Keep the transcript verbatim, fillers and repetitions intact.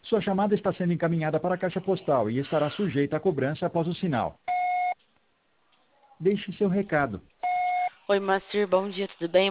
Sua chamada está sendo encaminhada para a caixa postal e estará sujeita a cobrança após o sinal. Deixe seu recado. Oi, Moacir, bom dia, tudo bem?